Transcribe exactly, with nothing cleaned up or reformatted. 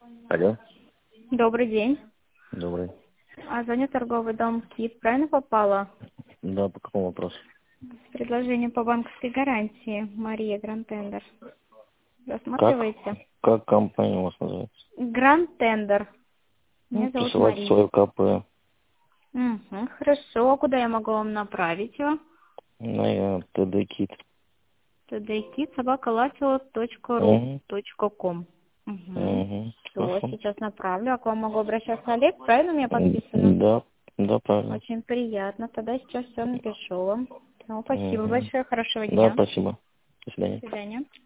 Алло. Добрый день. Добрый. А звоню торговый дом КИФ. Правильно попала? Да, по какому вопросу? Предложение по банковской гарантии. Мария Гранд Тендер. Как? Рассматриваете? Как компания у вас называется? Гранд Тендер. Ну, Меня зовут присылайте Мария. свое КП Угу, хорошо. А куда я могу вам направить его? на ТД-кит. тдкит собака латило точка ру Угу. точка ком. Угу. Угу. Все, Хорошо. сейчас направлю. А к вам могу обращаться Олег? Правильно у меня подписано? Да, да, правильно. Очень приятно. Тогда сейчас все напишу вам. Ну, спасибо Угу. большое. Хорошего Да, дня. спасибо. До свидания. До свидания.